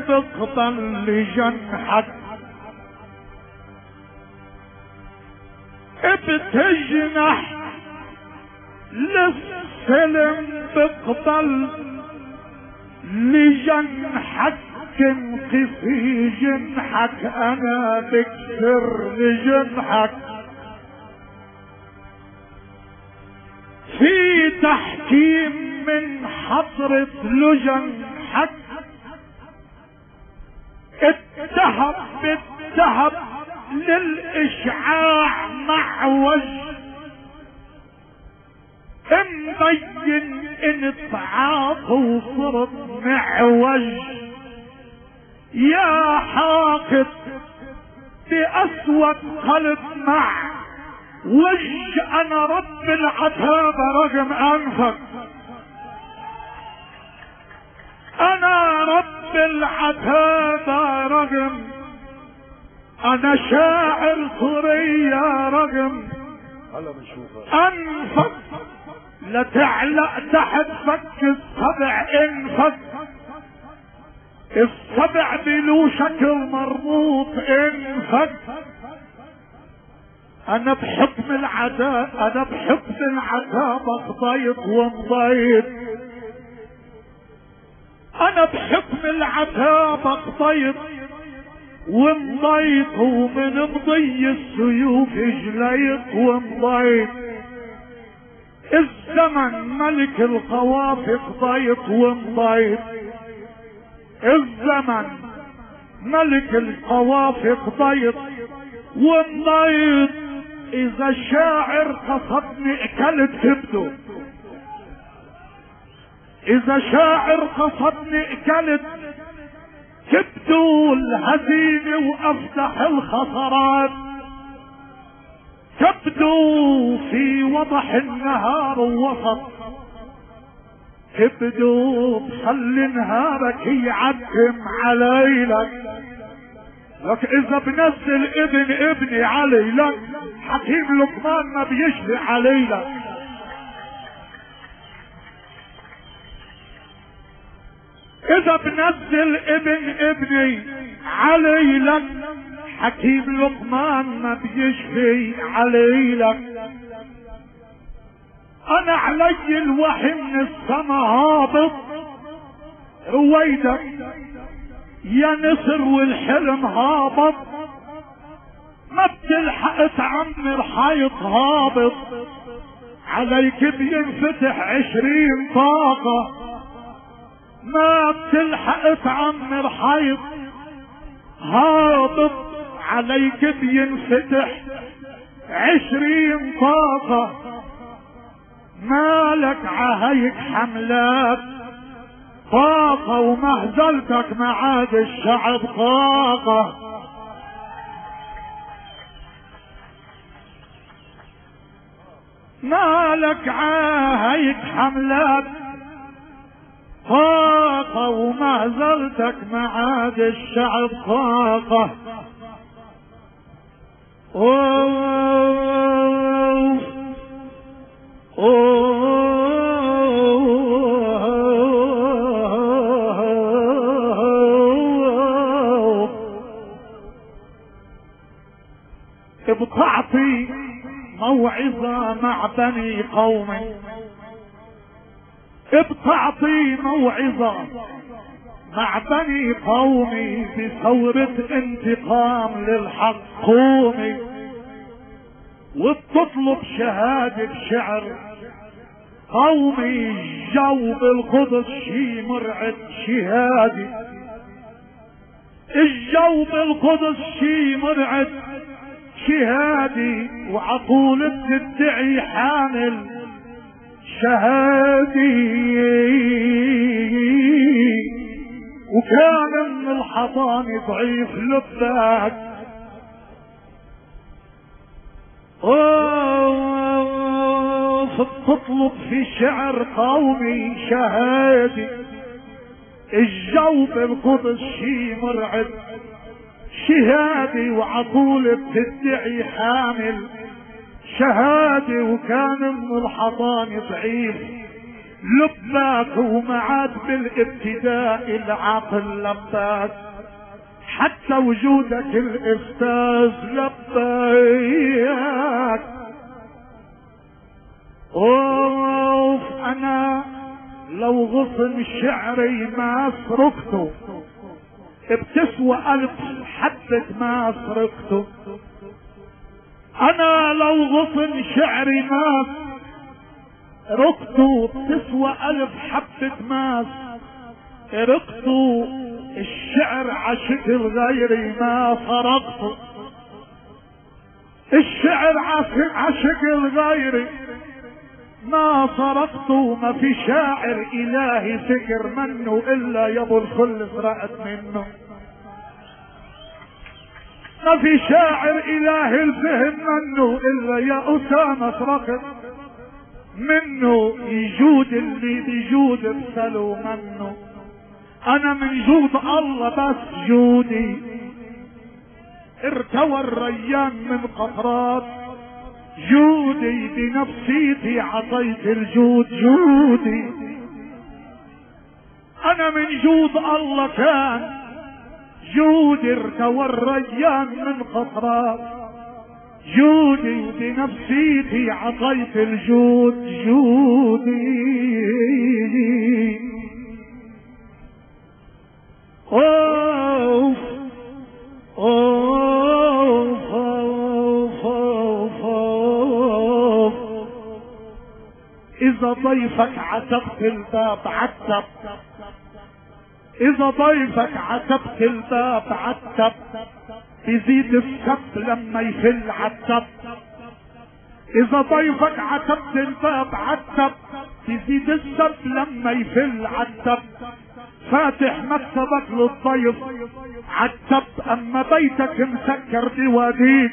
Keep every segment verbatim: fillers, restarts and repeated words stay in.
بقبل لجنحك بتجنح للسلم بقبل لجنحك انقفي جنحك انا بكسر لجنحك في تحكيم من حضرة لجنحك الذهب بالذهب للاشعاع معوج مبين ان اتعاط وصرت معوج يا حاقد باسود قلب مع وج انا رب العتاب رقم انفك انا رب العتاب رقم انا شاعر سوريا رقم انفك لا تعلق تحت فك السبع انفك السبع بلو شكل مربوط انفك انا بحكم العذاب انا بحكم العذاب اقضيت ومضيت انا بحكم العذاب اقضيت ومضيت ومن مضي السيوف جليت ومضيت الزمن ملك القوافي قضيت ومضيت الزمن ملك القوافي قضيت ومضيت اذا الشاعر قصدني اكلت كبده اذا شاعر قصدني اكلت كبده الهزيمة وافتح الخطرات كبدوا في وضح النهار ووسط كبدوا بخلي نهارك يعتم عليلك لك اذا بنزل ابن ابني عليلك حكيم لقمان ما بيشفي عليلك اذا بنزل ابن ابني عليلك حكيم لقمان ما بيشفي عليلك انا علي الوحي من السما هابط رويدك يا نسر والحلم هابط ما بتلحق تعمر حيط هابط عليك بينفتح عشرين طاقة ما بتلحق تعمر حيط هابط عليك بينفتح عشرين طاقة مالك عهيك حملات طاقة ومهزلتك معاد الشعب طاقة مالك عهيك حملات طاقة ومهزلتك معاد الشعب طاقة أوه أوه بتعطي موعظة مع بني قومي بتعطي موعظة مع بني قومي بثورة انتقام للحق قومي وبتطلب شهادة شعر قومي جو بالقدس شي مرعد شهادي الجو بالقدس شي مرعد شهادي وعقول بتدعي حامل شهادي وكان من الحضان ضعيف لباك تطلب في شعر قومي شهادي الجو بالقدس شي مرعب شهادي وعقول بتدعي حامل شهادي وكان من الحضان ضعيف لباك ومعاد بالابتداء العقل لباك، حتى وجودك الاستاذ لباك. اوف انا لو غصن شعري ما سرقته، بتسوى الف حبة ما سرقته. انا لو غصن شعري ما رقته، بتسوى الف حبة ماس رقته. الشعر عشق الغيري ما فرقته، الشعر عشق الغيري ما سرقته. ما في شاعر الهي فكر منه الا يا ابو الخل سرقت منه. ما في شاعر الهي الفهم منه الا يا اسامة سرقت منه. يجود اللي بيجود بسلو منه. انا من جود الله بس جودي ارتوى الريان من قطرات جودي. بنفسيتي عطيت الجود جودي. انا من جود الله كان جودي ارتوى الريان من قطرات جودي. بنفسيتي عطيت الجود جودي. اوف اوف اوف اوف اوف. اذا ضيفك عتبت الباب عتب، اذا ضيفك عتبت الباب عتب. بيزيد السب لما يفل عتب. اذا ضيفك عتبت الباب عتب. بيزيد السب لما يفل عتب. فاتح مكتبك للضيف عتب. اما بيتك مسكر بواديك،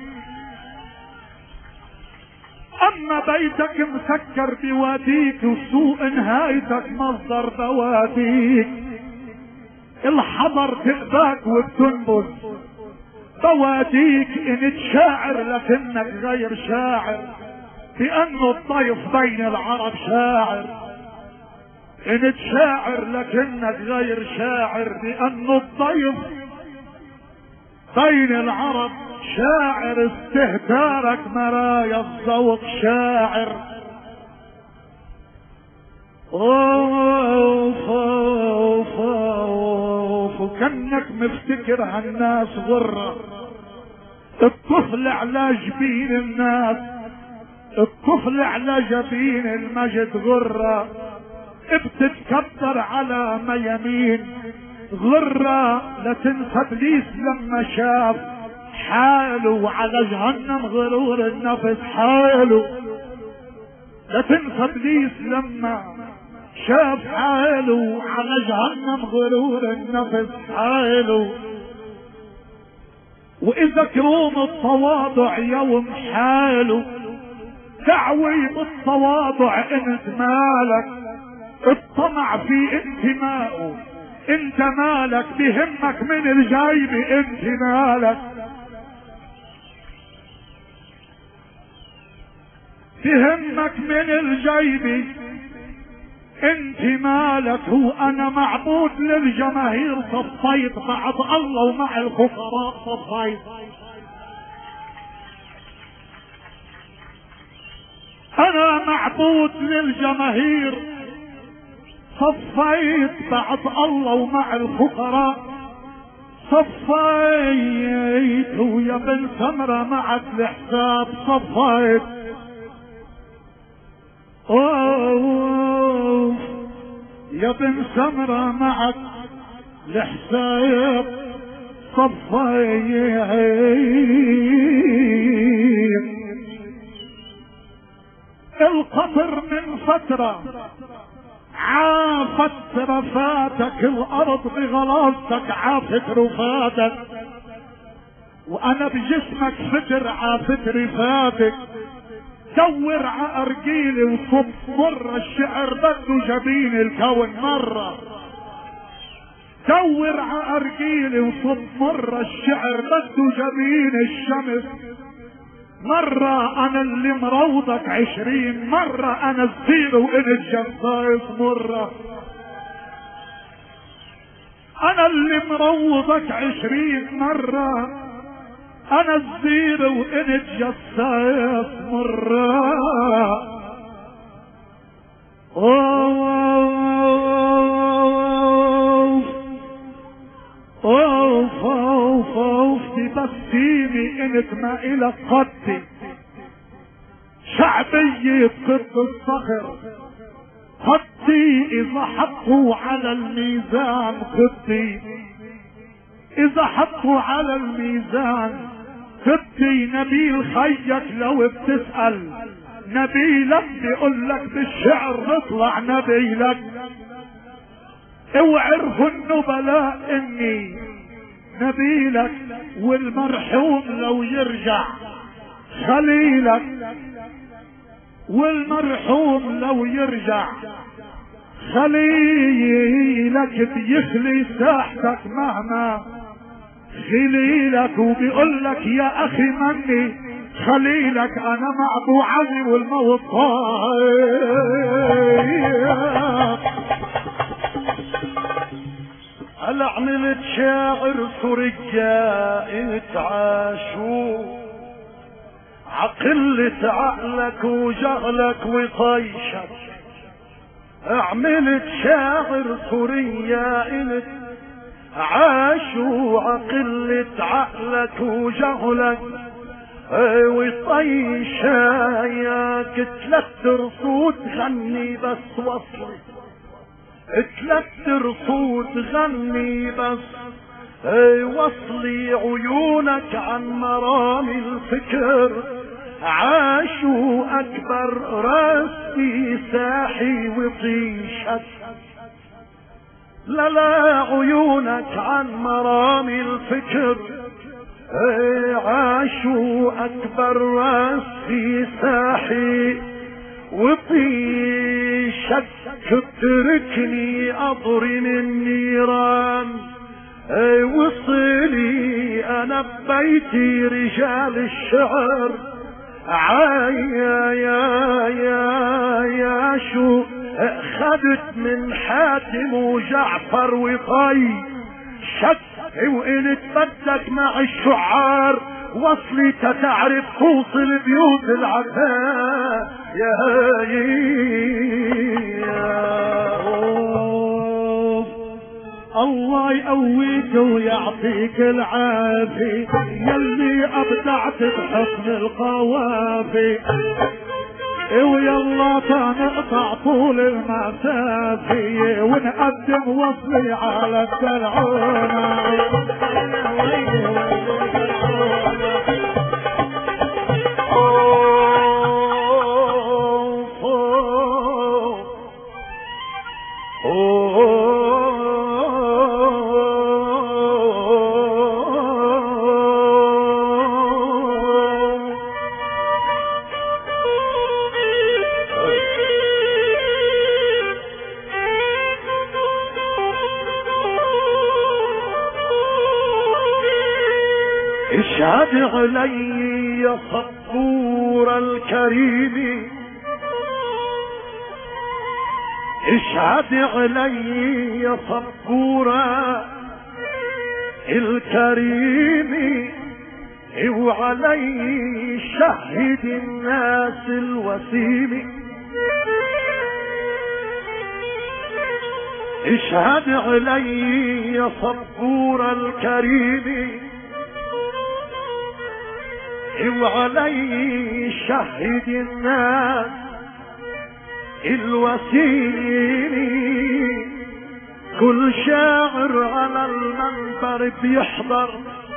اما بيتك مسكر بواديك. وسوء نهايتك مصدر بواديك. الحضر تقباك وبتنبذ بواديك. ان تشاعر لكنك غير شاعر، لانه الضيف بين العرب شاعر. ان تشاعر لكنك غير شاعر، لانه الضيف بين العرب شاعر. استهتارك مرايا الذوق شاعر. اوف اوف اوف. وكنك مفتكر هالناس غرة. الطفل على جبين الناس، الطفل على جبين المجد غرة. بتتكبر على ميامين غرة. لا تنسى ابليس لما شاف حاله على جهنم غرور النفس حاله. لا تنسى ابليس لما شاف حاله على جهنم غرور النفس حاله. واذا كروم التواضع يوم حاله، دعوي بالتواضع انت مالك. الطمع في انتمائه انت مالك. بهمك من الجيب انت مالك. بهمك من الجيب انت مالك. هو انا معبود للجماهير صفيت بعد الله ومع الفقراء صفيت. انا معبود للجماهير صفيت بعد الله ومع الفقراء صفيت. ويا بن سمرة معك الحساب صفيت. اوه يا بن سمرة معك الحساب صفيت. القطر من فترة عافت رفاتك، الارض بغلاظتك عافت رفاتك. وانا بجسمك فتر عافت رفاتك. دور ع ارجيلي وصب مرة الشعر بده جبين الكون مرة. دور ع ارجيلي وصب مرة الشعر بده جبين الشمس مرة انا اللي مروضك عشرين مرة، انا الزين وان الجفايف مرة، انا اللي مروضك عشرين مرة، انا الزين وان الجفايف مرة. اوف اوف اوف تبسيمي انت ما الك قدي، شعبية قد الصخر قدي، اذا حطوا على الميزان قدي، اذا حطوا على الميزان قدي. نبيل خيك لو بتسأل نبيلك بيقول لك بالشعر نطلع نبيلك. اوعرفوا النبلاء اني نبيلك، والمرحوم لو يرجع خليلك، والمرحوم لو يرجع خليلك بيخلي ساحتك مهما خليلك. وبيقول لك يا اخي مني خليلك، انا مع ابو علي والموت طاير. هل عملت شاعر ثريا اتعاشوا عقلت عقلك وجهلك وطيشك، عملت شاعر ثريا عاشوا عقلت عقلك وجهلك وطيشاك. تلت رصود غني بس وصلي، تلت رصود غني بس وصلي. عيونك عن مرامي الفكر عاشوا اكبر راسي ساحي وطيشك. لا لا عيونك عن مرامي الفكر عاشوا اكبر راسي ساحي وطيشك. تتركني اضرم النيران وصلي انا ببيتي رجال الشعر عايا يا يا يا شو خدت من حاتم وجعفر وطي شك. وإن تبدك مع الشعار وصلي تتعرف توصل بيوت العتاء يا الله يقويك ويعطيك العافية يلي ابدعت بحسن القوافي. ويلا تنقطع طول المسافية ونقدم وصلي على الدلعونة. اشهد علي يا صبور الكريم، اشهد علي يا صبور الكريم، وعلي شهد الناس الوسيم. اشهد علي يا صبور الكريم، وعلي شهد الناس الوسيم. كل شاعر على المنبر بيحضر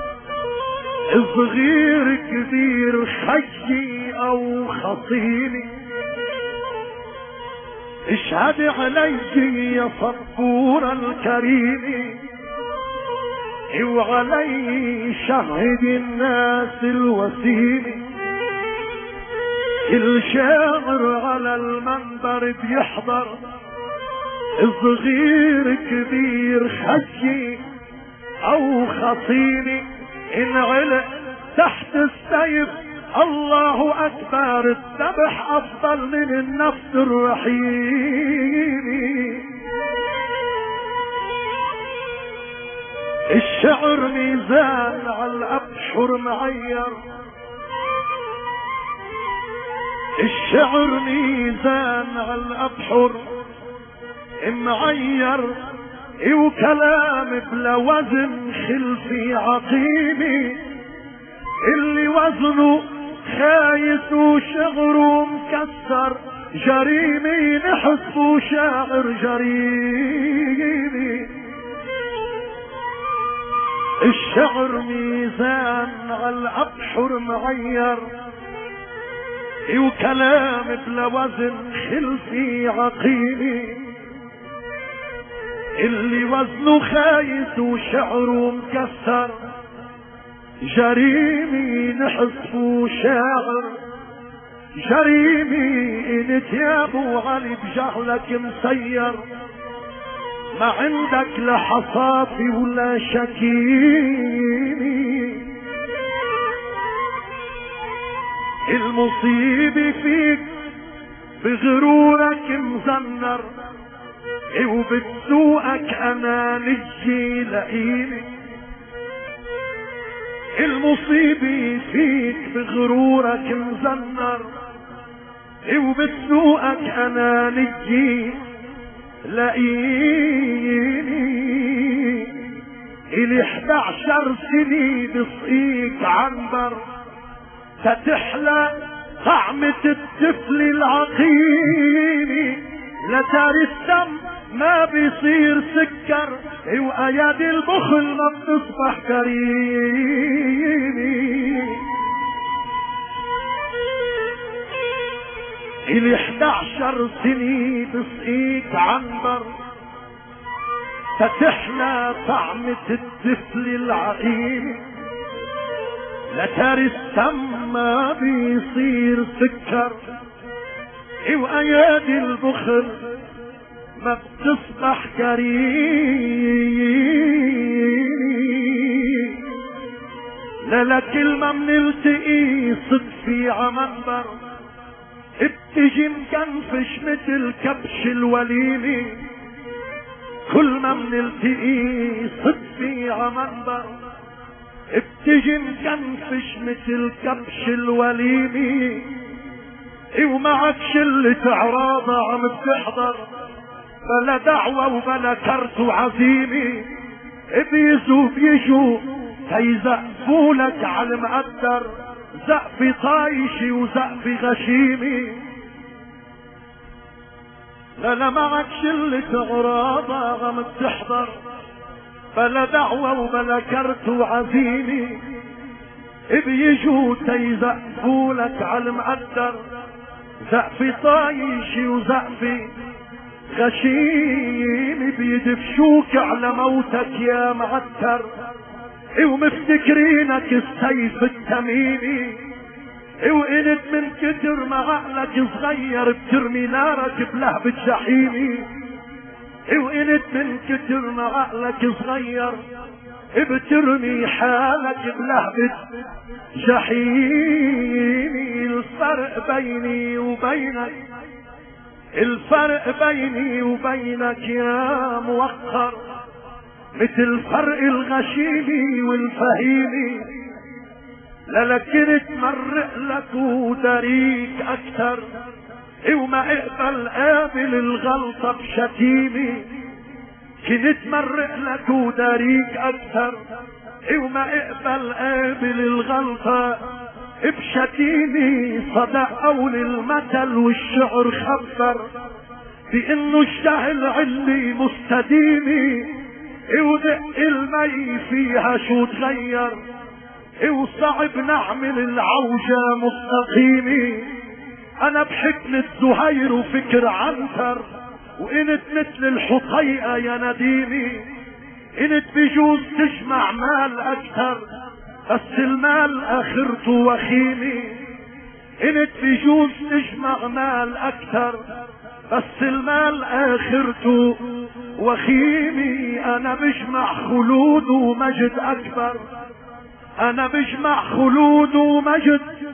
صغير كبير خيي او خصيمي. اشهد علي يا صبور الكريم، وعلي شهد الناس الوسيم. كل شاعر على المنبر بيحضر صغير كبير خشي او خصيمي. ان علق تحت السيف الله اكبر الذبح افضل من النفس الرحيم. الشعر ميزان على الابحر معير، الشعر ميزان على الابحر معير، وكلام بلا وزن خلفي عقيمي، اللي وزنه خايس وشعره مكسر جريمي، نحسه شاعر جريمي. الشعر ميزان على الابحر معير، وكلام بلا وزن خلفي عقيمي، اللي وزنه خايس وشعره مكسر جريمي، نحسه شاعر جريمي. انت يا ابو علي بجهلك مسير، ما عندك لا حصافي ولا شكيمي. المصيبة فيك بغرورك مزنر، وبتسوقك انا نجي لئيمي. المصيبة فيك بغرورك مزنر، وبتسوقك انا نجي لئيمي. الي احدى عشر سنة بصقيك عنبر، تتحلى طعمة الطفل العقيمي. لتاري الدم ما بيصير سكر، وايادي البخل ما بتصبح كريمي. الي احدى عشر سنة بصقيك عنبر، تتحلى طعمة الطفل العقيمي. لتاري السم ما بيصير سكر، وايادي البخل ما بتصبح كريم. لا لا كلمة منلتقي صدفي عمنبر، بتجي مكنفش مثل كبش الوليمي. كل ما منلتقي صدفي عمنبر، بتجي مكنفش مثل كبش الوليمي. ومعك شلة اعراضة عم بتحضر، بلا دعوة وبلا كرت وعزيمي. بيزو بيجوا هيزقفوا لك على المقدر، زقفي طايشي وزقفي غشيمي. لا لا معك شلة اعراضة عم بتحضر، بلا دعوة وبلا كرت وعزيمي. بيجوا تيزقفوا لك على المقدر، زقفي طايشي وزقفي غشيمي. بيدفشوك على موتك يا معتر، ومفتكرينك السيف التميمي. وقلت من كتر ما عقلك صغير بترمي نارك بلهبة جحيمي. وقلت من كتر ما عقلك صغير بترمي حالك بلهبة جحيمي. الفرق بيني وبينك، الفرق بيني وبينك يا موقر، مثل فرق الغشيمي والفهيمي. لا لكن تمرق لك وداريك اكتر، وما اقبل قابل الغلطة بشتيمي. كنت مرق لك وداريك اكتر، وما اقبل قابل الغلطة بشتيمي. صدق قول المثل والشعر خبر، بانه الجهل علي مستديمي. ودق المي فيها شو تغير، وصعب نعمل العوجة مستقيمي. انا بحكمة زهير وفكر عنتر، وانت مثل الحطيئة يا نديمي. انت بجوز تجمع مال اكتر، بس المال اخرته وخيمي. انت بجوز تجمع مال اكتر، بس المال اخرته وخيمي. انا بجمع خلود ومجد اكبر، انا بجمع خلود ومجد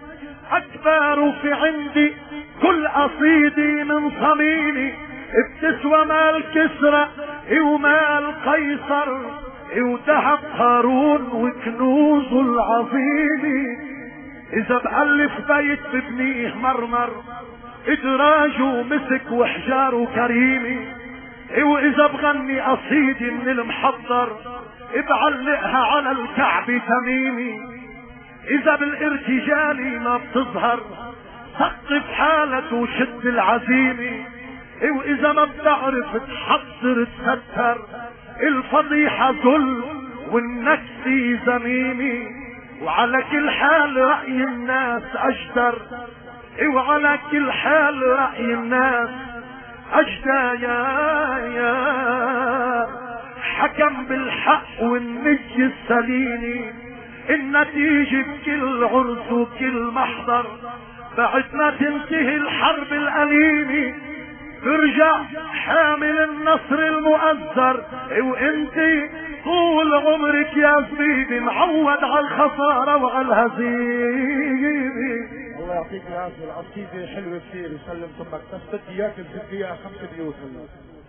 اكبر في عندي كل قصيدي من صميمي، بتسوى مال كسرى ومال قيصر وذهب هارون وكنوزه العظيمة. اذا بألف بيت ببنيه مرمر ادراجه مسك وحجاره كريمي، واذا بغني قصيدي من المحضر بعلقها على الكعب تميمي. اذا بالارتجال ما بتظهر ثقف حالك وشد العزيمة، واذا ما بتعرف تحضر تستر الفضيحة ذل والنكسي زميمي. وعلى كل حال رأي الناس اجدر، وعلى كل حال رأي الناس اجدى يا يا حكم بالحق والنجي السليمي. النتيجة بكل عرس وكل محضر بعد ما تنتهي الحرب الأليمة ترجع حامل النصر المؤزر، وانت طول عمرك يا زبيبي معود على الخسارة وعلى الهزيمة. الله يعطيك العافية، القصيدة حلوة كثير يسلم ثمك، بس بدي اياك تزيد فيها خمس بيوت هلا.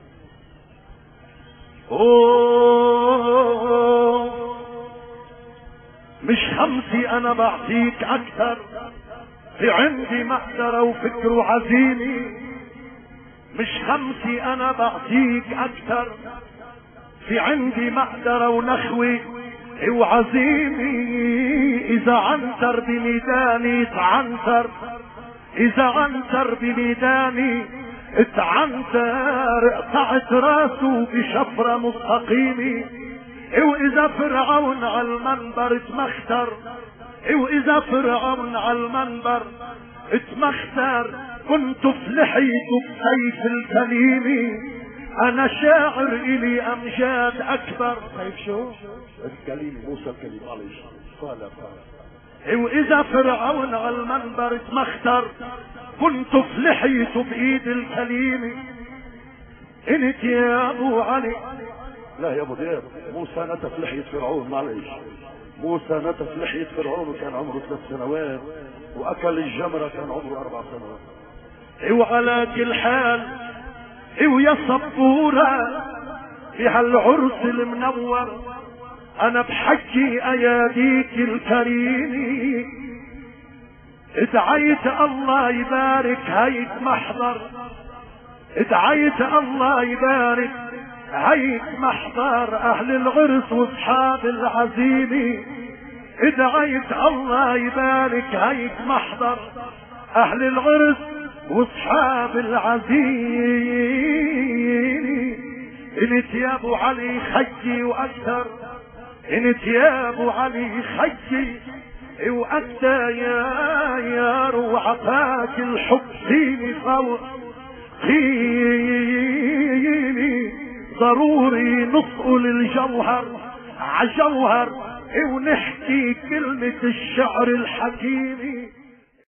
اوه مش خمسي انا بعطيك اكثر، في عندي مقدرة وفكر وعزيمة. مش خمسي انا بعطيك اكثر، في عندي مقدرة ونخوة وعزيمة. اذا عنتر بميداني تعنتر، اذا عنتر بميداني اتعنتر قطعت راسه بشفرة مستقيمة. واذا فرعون على المنبر اتمختر، واذا فرعون على المنبر اتمختر كنت فلحيت بسيف الكليمي. انا شاعر الي امجاد اكبر. سيف شو؟ الكليمي، موسى الكليمي. معلش قال قال. واذا فرعون على المنبر اتمختر كنت فلحيت بايد الكليمي. انت يا ابو علي. لا يا ابو دياب، موسى نتف لحية فرعون. معلش، موسى نتف لحية فرعون وكان عمره ثلاث سنوات، واكل الجمرة كان عمره اربع سنوات. وعلى كل حال ويا صبورة في هالعرس المنور انا بحكي اياديك الكريمة. ادعيت الله يبارك هيك محضر، ادعيت الله يبارك هيك محضر اهل العرس واصحاب العزيمة. ادعيت الله يبارك هيك محضر اهل العرس واصحاب العزيمة. انت يا ابو علي خجي واكثر، انت يا ابو علي خجي واكثر يا يا وعطاك الحب فيني فوق قيمي. ضروري نسأل الجوهر عجوهر ونحكي كلمة الشعر الحكيمي.